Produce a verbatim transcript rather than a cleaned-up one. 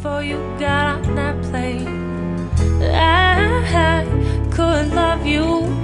before you got on that plane. I couldn't love you